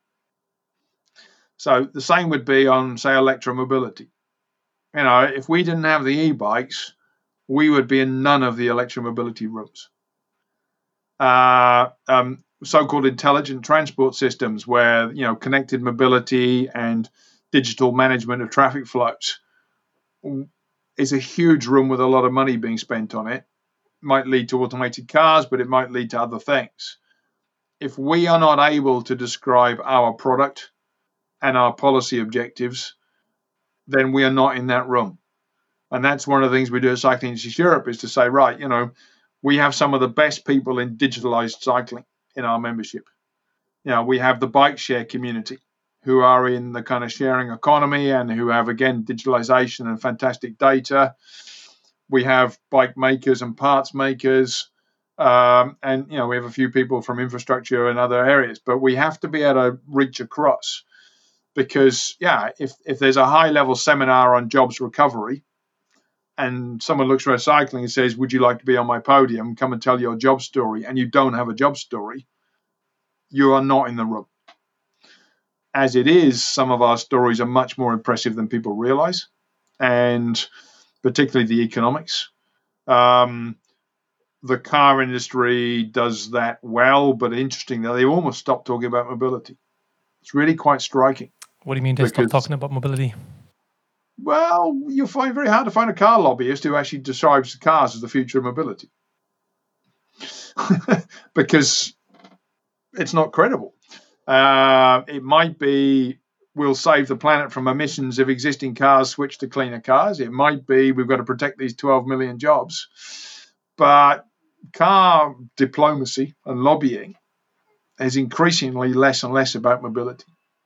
[SPEAKER 2] So the same would be on, say, electromobility. You know, if we didn't have the e-bikes, we would be in none of the electromobility rooms. Uh, um, so-called intelligent transport systems where, you know, connected mobility and digital management of traffic flows is a huge room with a lot of money being spent on it. Might lead to automated cars, but it might lead to other things. If we are not able to describe our product and our policy objectives, then we are not in that room. And that's one of the things we do at Cycling Industries Europe, is to say, right, you know, we have some of the best people in digitalized cycling in our membership. You know, we have the bike share community who are in the kind of sharing economy and who have, again, digitalization and fantastic data. We have bike makers and parts makers. Um, and, you know, we have a few people from infrastructure and other areas, but we have to be able to reach across because, yeah, if, if there's a high level seminar on jobs recovery, and someone looks for cycling and says, would you like to be on my podium? Come and tell your job story. And you don't have a job story. You are not in the room. As it is, some of our stories are much more impressive than people realize, and particularly the economics. Um, the car industry does that well, but interesting that they almost stopped talking about mobility. It's really quite striking.
[SPEAKER 1] What do you mean they stopped talking about mobility?
[SPEAKER 2] Well, you'll find it very hard to find a car lobbyist who actually describes cars as the future of mobility because it's not credible. Uh, it might be we'll save the planet from emissions if existing cars switch to cleaner cars. It might be we've got to protect these twelve million jobs. But car diplomacy and lobbying is increasingly less and less about mobility.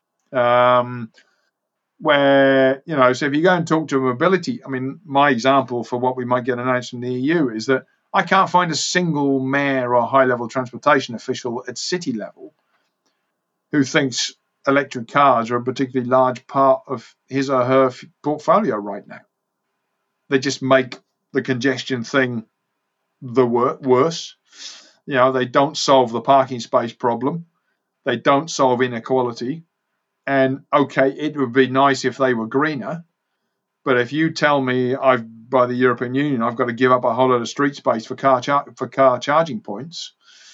[SPEAKER 2] Um, Where, you know, so if you go and talk to a mobility, I mean, my example for what we might get announced from the E U is that I can't find a single mayor or high-level transportation official at city level who thinks electric cars are a particularly large part of his or her portfolio right now. They just make the congestion thing the wor- worse. You know, they don't solve the parking space problem. They don't solve inequality. And okay, it would be nice if they were greener, but if you tell me I've by the European Union I've got to give up a whole lot of street space for car char- for car charging points,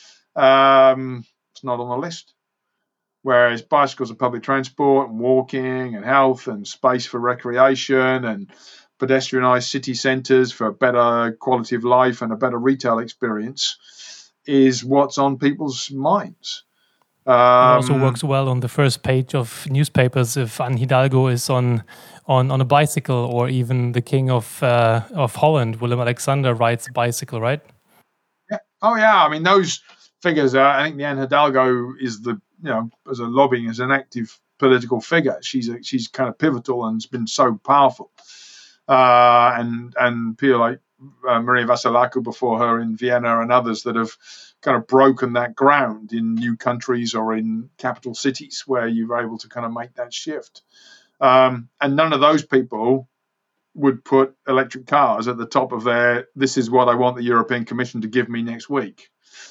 [SPEAKER 2] um, it's not on the list. Whereas bicycles and public transport and walking and health and space for recreation and pedestrianised city centres for a better quality of life and a better retail experience is what's on people's minds.
[SPEAKER 1] Um, it also works well on the first page of newspapers if Anne Hidalgo is on on, on a bicycle, or even the King of uh, of Holland, Willem Alexander, rides a bicycle, right?
[SPEAKER 2] Yeah. Oh yeah, I mean those figures are. I think the Anne Hidalgo is the you know as a lobbying as an active political figure. She's a, she's kind of pivotal and has been so powerful. Uh, and and people like uh, Maria Vasilako before her in Vienna and others that have kind of broken that ground in new countries or in capital cities where you're able to kind of make that shift. Um, and none of those people would put electric cars at the top of their, this is what I want the European Commission to give me next week.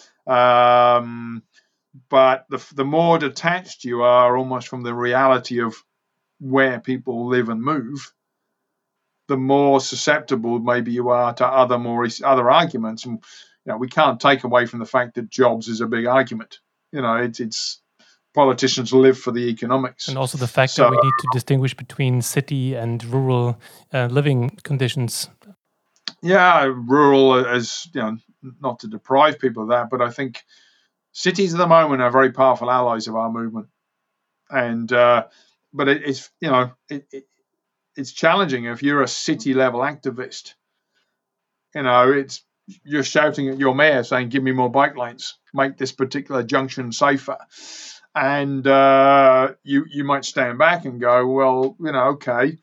[SPEAKER 2] Um, but the, the more detached you are almost from the reality of where people live and move, the more susceptible maybe you are to other more other arguments. And you know, we can't take away from the fact that jobs is a big argument. You know, it's it's politicians live for the economics,
[SPEAKER 1] and also the fact
[SPEAKER 2] so,
[SPEAKER 1] that we need to distinguish between city and rural uh, living conditions.
[SPEAKER 2] Yeah, rural, as you know, not to deprive people of that, but I think cities at the moment are very powerful allies of our movement, and uh, but it, it's you know it, it, it's challenging if you're a city level activist. You know, it's you're shouting at your mayor saying, "Give me more bike lanes, make this particular junction safer," and uh, you you might stand back and go, "Well, you know, okay,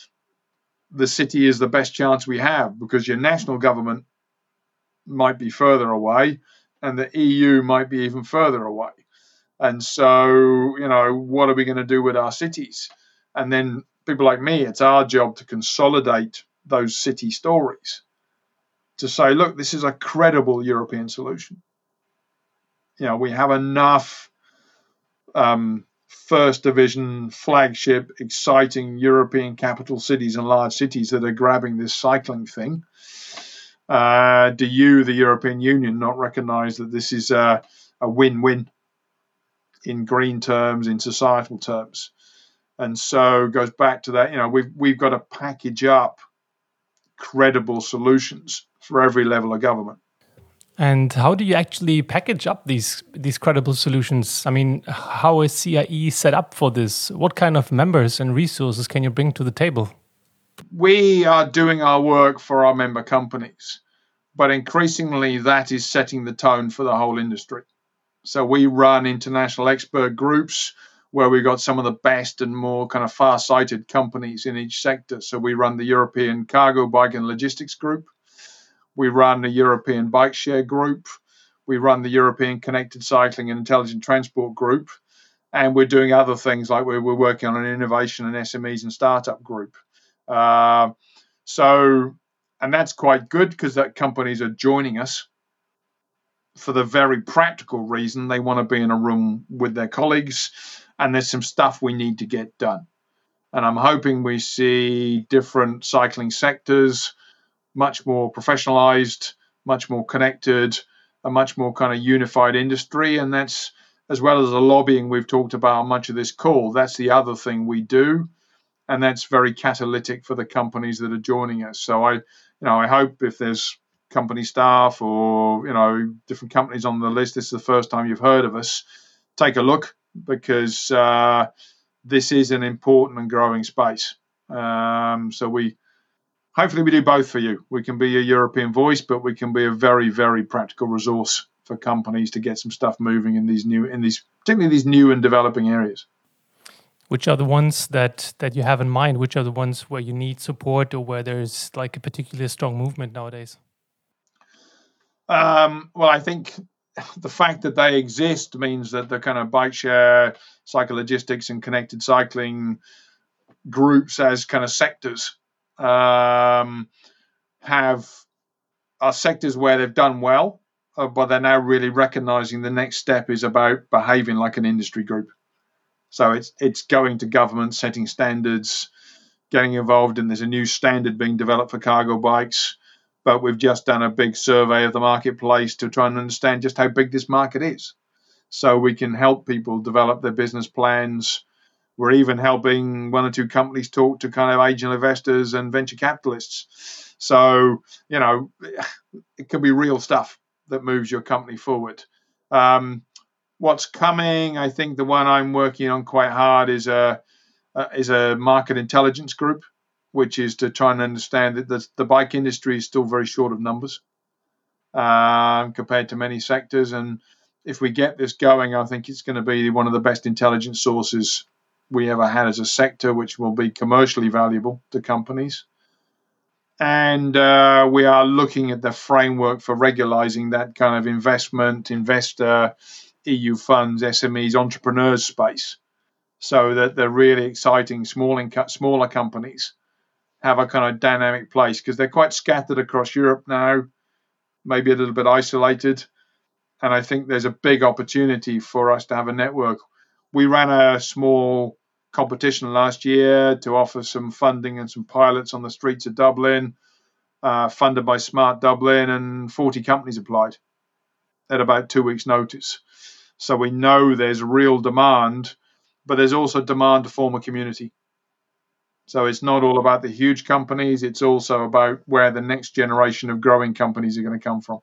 [SPEAKER 2] the city is the best chance we have because your national government might be further away, and the E U might be even further away. And so, you know, what are we going to do with our cities?" And then people like me, it's our job to consolidate those city stories to say, look, this is a credible European solution. You know, we have enough um, first division, flagship, exciting European capital cities and large cities that are grabbing this cycling thing. Uh, do you, the European Union, not recognize that this is a, a win-win in green terms, in societal terms? And so it goes back to that, you know, we've, we've got to package up credible solutions for every level of government.
[SPEAKER 1] And how do you actually package up these these credible solutions? I mean, how is C I E set up for this? What kind of members and resources can you bring to the table?
[SPEAKER 2] We are doing our work for our member companies, but increasingly that is setting the tone for the whole industry. So we run international expert groups where we've got some of the best and more kind of far-sighted companies in each sector. So we run the European Cargo, Bike and Logistics Group. We run the European Bike Share Group. We run the European Connected Cycling and Intelligent Transport Group. And we're doing other things like we're, we're working on an innovation and S M Es and startup group. Uh, so, and that's quite good because that companies are joining us for the very practical reason they want to be in a room with their colleagues, and there's some stuff we need to get done. And I'm hoping we see different cycling sectors much more professionalized, much more connected, a much more kind of unified industry. And that's, as well as the lobbying we've talked about on much of this call, that's the other thing we do. And that's very catalytic for the companies that are joining us. So I, you know, I hope if there's company staff or, you know, different companies on the list, this is the first time you've heard of us, take a look, because uh, this is an important and growing space. Um, so we, hopefully we do both for you. We can be a European voice, but we can be a very, very practical resource for companies to get some stuff moving in these new, in these, particularly these new and developing areas.
[SPEAKER 1] Which are the ones that, that you have in mind? Which are the ones where you need support or where there's like a particularly strong movement nowadays?
[SPEAKER 2] Um, well, I think the fact that they exist means that the kind of bike share, cyclogistics and connected cycling groups as kind of sectors um, have are sectors where they've done well, uh, but they're now really recognizing the next step is about behaving like an industry group. So it's it's going to government, setting standards, getting involved in, there's a new standard being developed for cargo bikes, but we've just done a big survey of the marketplace to try and understand just how big this market is. So we can help people develop their business plans. We're even helping one or two companies talk to kind of angel investors and venture capitalists. So, you know, it could be real stuff that moves your company forward. Um, what's coming, I think the one I'm working on quite hard is a, uh, is a market intelligence group, which is to try and understand that the, the bike industry is still very short of numbers um, compared to many sectors. And if we get this going, I think it's going to be one of the best intelligence sources we ever had as a sector, which will be commercially valuable to companies. And uh, we are looking at the framework for regularizing that kind of investment, investor, E U funds, S M Es, entrepreneurs space, so that the really exciting small inc- smaller companies have a kind of dynamic place, because they're quite scattered across Europe now, maybe a little bit isolated. And I think there's a big opportunity for us to have a network. We ran a small competition last year to offer some funding and some pilots on the streets of Dublin. uh, funded by Smart Dublin, and forty companies applied at about two weeks' notice. So we know there's real demand, but there's also demand to form a community. So it's not all about the huge companies. It's also about where the next generation of growing companies are going to come from.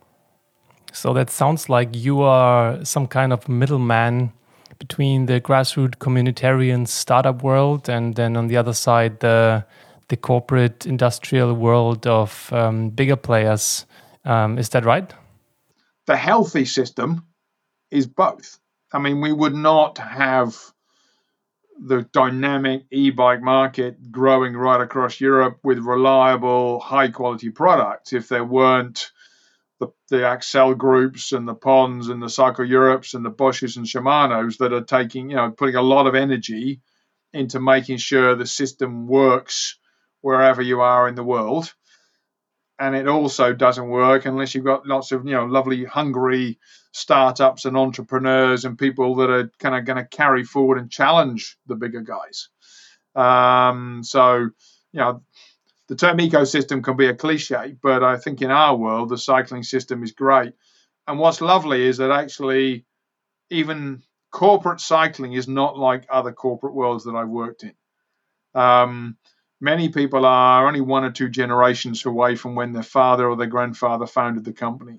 [SPEAKER 1] So that sounds like you are some kind of middleman between the grassroots communitarian startup world and then on the other side, the the corporate industrial world of um, bigger players. Um, is that right?
[SPEAKER 2] The healthy system is both. I mean, we would not have the dynamic e-bike market growing right across Europe with reliable, high-quality products if there weren't the, the Axel groups and the Pons and the Cycle Europes and the Bosches and Shimanos that are taking, you know, putting a lot of energy into making sure the system works wherever you are in the world. And it also doesn't work unless you've got lots of, you know, lovely, hungry startups and entrepreneurs and people that are kind of going to carry forward and challenge the bigger guys. Um, so, you know, the term ecosystem can be a cliche, but I think in our world, the cycling system is great. And what's lovely is that actually even corporate cycling is not like other corporate worlds that I've worked in. Um, Many people are only one or two generations away from when their father or their grandfather founded the company.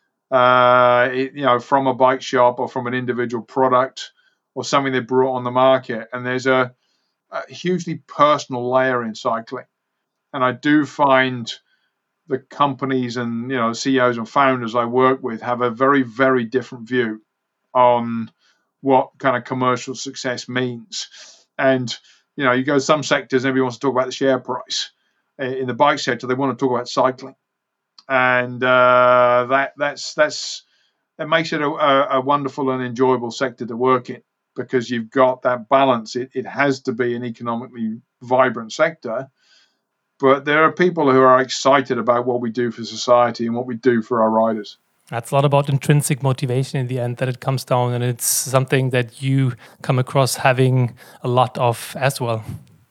[SPEAKER 2] Uh, it, you know, from a bike shop or from an individual product or something they brought on the market. And there's a, a hugely personal layer in cycling. And I do find the companies and, you know, C E Os and founders I work with have a very, very different view on what kind of commercial success means. And you know, you go to some sectors, everybody wants to talk about the share price. In the bike sector, they want to talk about cycling, and uh, that that's that's that makes it a, a wonderful and enjoyable sector to work in because you've got that balance. It it has to be an economically vibrant sector, but there are people who are excited about what we do for society and what we do for our riders.
[SPEAKER 1] That's a lot about intrinsic motivation in the end, that it comes down, and it's something that you come across having a lot of as well.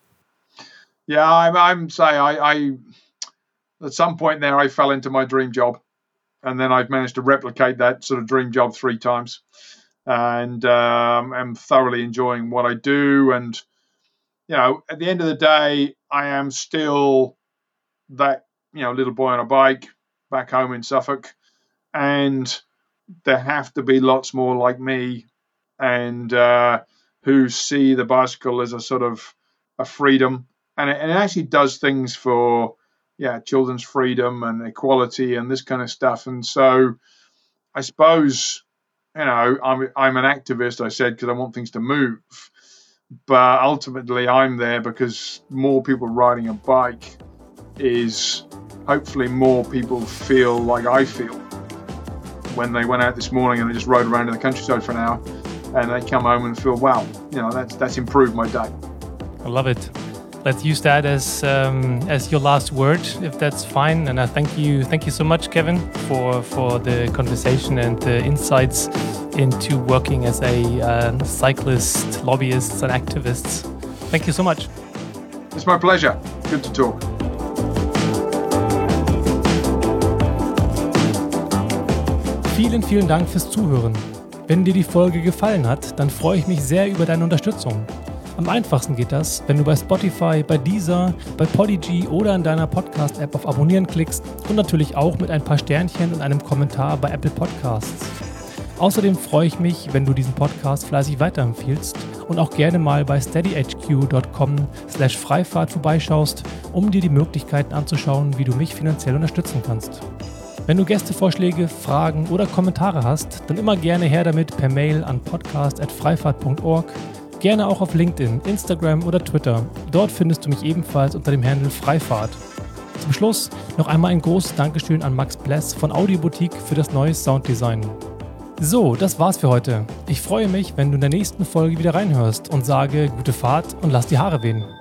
[SPEAKER 2] Yeah, I'm, I'm saying I, I, at some point there, I fell into my dream job, and then I've managed to replicate that sort of dream job three times, and um, I'm thoroughly enjoying what I do. And, you know, at the end of the day, I am still that, you know, little boy on a bike back home in Suffolk. And there have to be lots more like me and uh, who see the bicycle as a sort of a freedom. And it, and it actually does things for, yeah, children's freedom and equality and this kind of stuff. And so I suppose, you know, I'm, I'm an activist, I said, because I want things to move. But ultimately, I'm there because more people riding a bike is hopefully more people feel like I feel when they went out this morning and they just rode around in the countryside for an hour and they come home and feel, wow, you know, that's that's improved my day.
[SPEAKER 1] I love it. Let's use that as um, as your last word, if that's fine. And I thank you, thank you so much, Kevin, for for the conversation and the insights into working as a uh, cyclist, lobbyists and activists. Thank you so much.
[SPEAKER 2] It's my pleasure. Good to talk.
[SPEAKER 1] Vielen, vielen Dank fürs Zuhören. Wenn dir die Folge gefallen hat, dann freue ich mich sehr über deine Unterstützung. Am einfachsten geht das, wenn du bei Spotify, bei Deezer, bei Podigy oder in deiner Podcast-App auf Abonnieren klickst und natürlich auch mit ein paar Sternchen und einem Kommentar bei Apple Podcasts. Außerdem freue ich mich, wenn du diesen Podcast fleißig weiterempfiehlst und auch gerne mal bei steadyhq.com slash Freifahrt vorbeischaust, um dir die Möglichkeiten anzuschauen, wie du mich finanziell unterstützen kannst. Wenn du Gästevorschläge, Fragen oder Kommentare hast, dann immer gerne her damit per Mail an podcast at freifahrt punkt org, gerne auch auf LinkedIn, Instagram oder Twitter. Dort findest du mich ebenfalls unter dem Handle Freifahrt. Zum Schluss noch einmal ein großes Dankeschön an Max Bless von Audioboutique für das neue Sounddesign. So, das war's für heute. Ich freue mich, wenn du in der nächsten Folge wieder reinhörst und sage gute Fahrt und lass die Haare wehen.